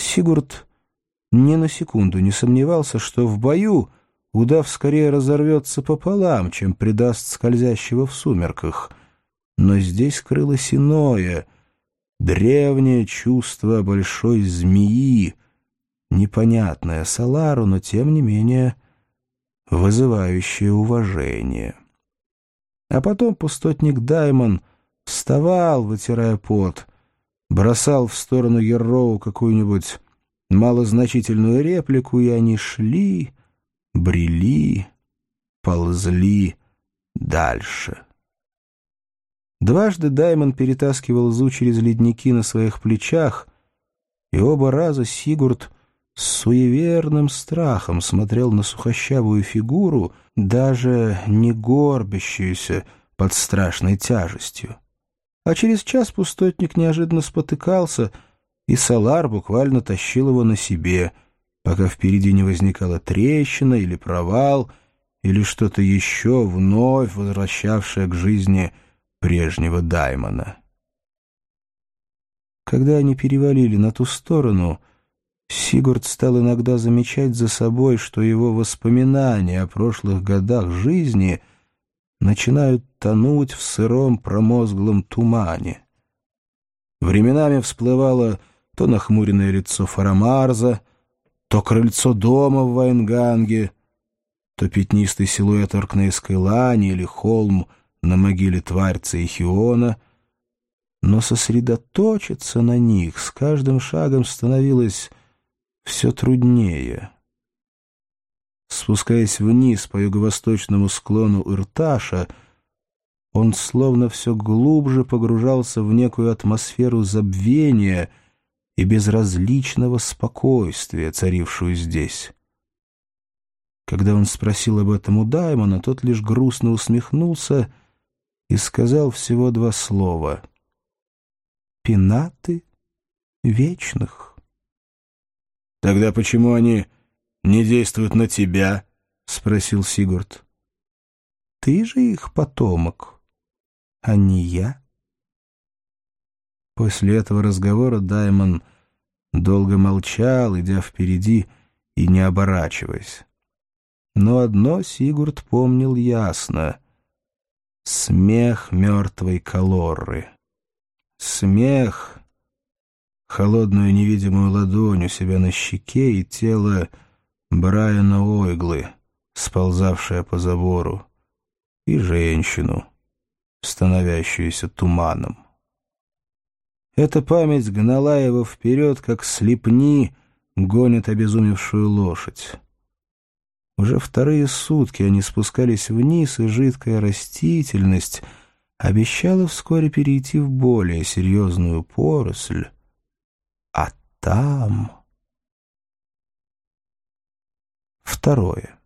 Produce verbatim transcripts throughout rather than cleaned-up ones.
Сигурд ни на секунду не сомневался, что в бою удав скорее разорвется пополам, чем предаст скользящего в сумерках. Но здесь крылось иное, древнее чувство большой змеи, непонятное Салару, но тем не менее вызывающее уважение. А потом пустотник Даймон вставал, вытирая пот, бросал в сторону Ярроу какую-нибудь малозначительную реплику, и они шли, брели, ползли дальше. Дважды Даймон перетаскивал Зу через ледники на своих плечах, и оба раза Сигурд с суеверным страхом смотрел на сухощавую фигуру, даже не горбящуюся под страшной тяжестью. А через час пустотник неожиданно спотыкался, и Салар буквально тащил его на себе, пока впереди не возникала трещина или провал, или что-то еще, вновь возвращавшее к жизни прежнего Даймона. Когда они перевалили на ту сторону, Сигурд стал иногда замечать за собой, что его воспоминания о прошлых годах жизни начинают тонуть в сыром промозглом тумане. Временами всплывало то нахмуренное лицо Фарамарза, то крыльцо дома в Ваенганге, то пятнистый силуэт Оркнейской лани или холм на могиле Тварца и Хиона, но сосредоточиться на них с каждым шагом становилось все труднее. Спускаясь вниз по юго-восточному склону Ирташа, он словно все глубже погружался в некую атмосферу забвения и безразличного спокойствия, царившую здесь. Когда он спросил об этом у Даймона, тот лишь грустно усмехнулся и сказал всего два слова: «Пенаты вечных». «Тогда почему они не действуют на тебя?» — спросил Сигурд. «Ты же их потомок, а не я». После этого разговора Даймон долго молчал, идя впереди и не оборачиваясь. Но одно Сигурд помнил ясно — смех мертвой Калорры. Смех, холодную невидимую ладонь у себя на щеке и тело Брайана Ойглы, сползавшее по забору, и женщину, становящуюся туманом. Эта память гнала его вперед, как слепни гонят обезумевшую лошадь. Уже вторые сутки они спускались вниз, и жидкая растительность обещала вскоре перейти в более серьезную поросль. А там... Второе.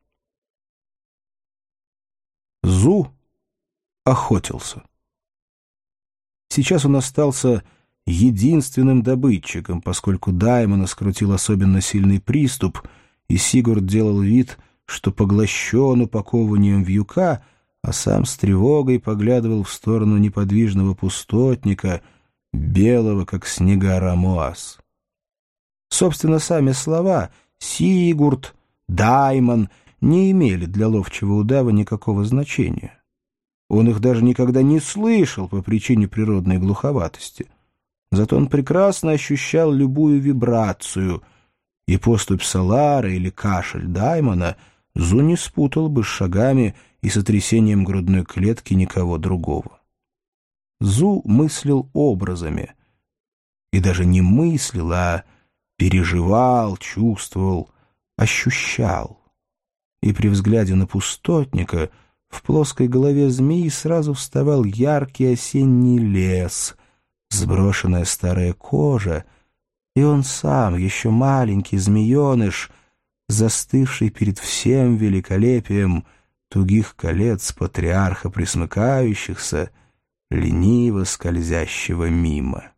Зу охотился. Сейчас он остался единственным добытчиком, поскольку Даймона скрутил особенно сильный приступ, и Сигурд делал вид, что поглощен упакованием вьюка, а сам с тревогой поглядывал в сторону неподвижного пустотника, белого, как снега Рамуаз. Собственно, сами слова «Сигурд», «Даймон» не имели для ловчего удава никакого значения. Он их даже никогда не слышал по причине природной глуховатости. Зато он прекрасно ощущал любую вибрацию, и поступь Салара или кашель Даймона Зу не спутал бы с шагами и сотрясением грудной клетки никого другого. Зу мыслил образами, и даже не мыслил, а переживал, чувствовал, ощущал. И при взгляде на пустотника в плоской голове змеи сразу вставал яркий осенний лес, сброшенная старая кожа, и он сам, еще маленький змееныш, застывший перед всем великолепием тугих колец патриарха пресмыкающихся, лениво скользящего мимо.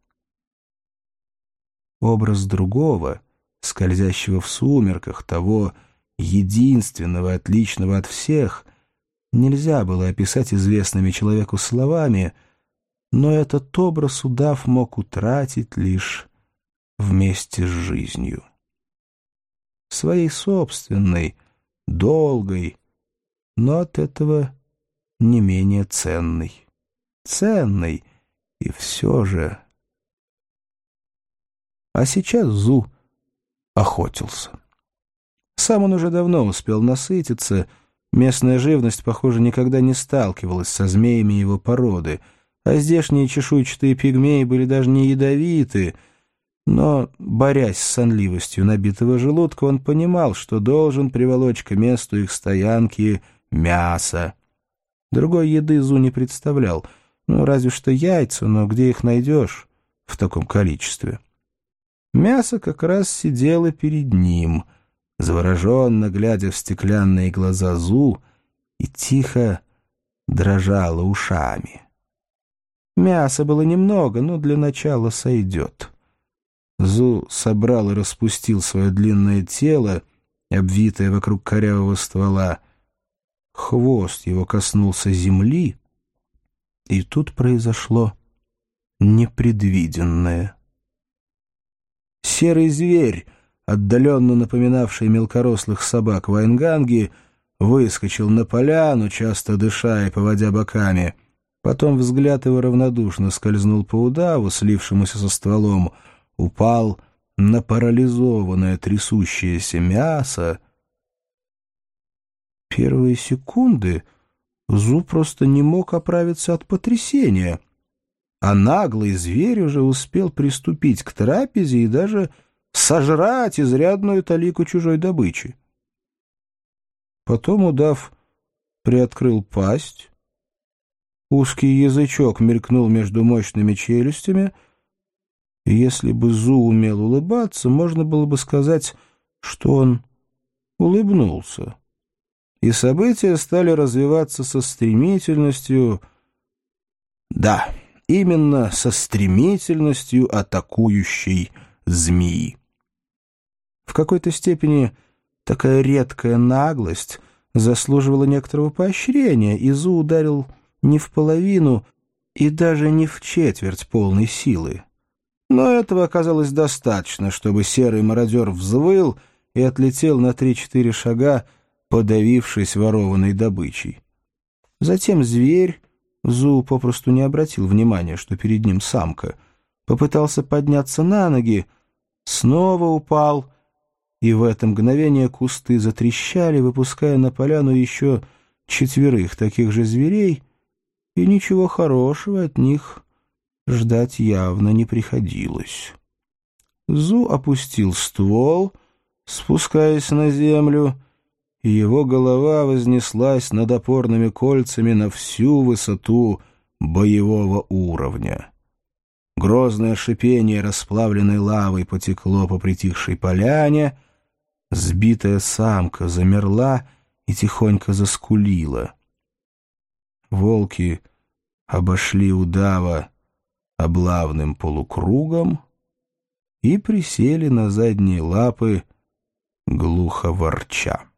Образ другого, скользящего в сумерках, того единственного, отличного от всех, нельзя было описать известными человеку словами, но этот образ удав мог утратить лишь вместе с жизнью. Своей собственной, долгой, но от этого не менее ценной. Ценной, и все же... А сейчас Зу охотился. Сам он уже давно успел насытиться. Местная живность, похоже, никогда не сталкивалась со змеями его породы, а здешние чешуйчатые пигмеи были даже не ядовиты. Но, борясь с сонливостью набитого желудка, он понимал, что должен приволочь к месту их стоянки мясо. Другой еды Зу не представлял, ну, разве что яйца, но где их найдешь в таком количестве? Мясо как раз сидело перед ним, завороженно глядя в стеклянные глаза Зу, и тихо дрожало ушами. Мяса было немного, но для начала сойдет. Зу собрал и распустил свое длинное тело, обвитое вокруг корявого ствола. Хвост его коснулся земли, и тут произошло непредвиденное. Серый зверь, отдаленно напоминавший мелкорослых собак ваенганги, выскочил на поляну, часто дыша и поводя боками. Потом взгляд его равнодушно скользнул по удаву, слившемуся со стволом, упал на парализованное трясущееся мясо. Первые секунды Зу просто не мог оправиться от потрясения, а наглый зверь уже успел приступить к трапезе и даже сожрать изрядную талику чужой добычи. Потом удав приоткрыл пасть, узкий язычок мелькнул между мощными челюстями, и если бы Зу умел улыбаться, можно было бы сказать, что он улыбнулся. И события стали развиваться со стремительностью... Да, именно со стремительностью атакующей змеи. В какой-то степени такая редкая наглость заслуживала некоторого поощрения, и Зу ударил не в половину и даже не в четверть полной силы. Но этого оказалось достаточно, чтобы серый мародер взвыл и отлетел на три-четыре шага, подавившись ворованной добычей. Затем зверь, Зу попросту не обратил внимания, что перед ним самка, попытался подняться на ноги, снова упал, и в это мгновение кусты затрещали, выпуская на поляну еще четверых таких же зверей, и ничего хорошего от них ждать явно не приходилось. Зу опустил ствол, спускаясь на землю, и его голова вознеслась над опорными кольцами на всю высоту боевого уровня. Грозное шипение расплавленной лавой потекло по притихшей поляне, сбитая самка замерла и тихонько заскулила. Волки обошли удава облавным полукругом и присели на задние лапы, глухо ворча.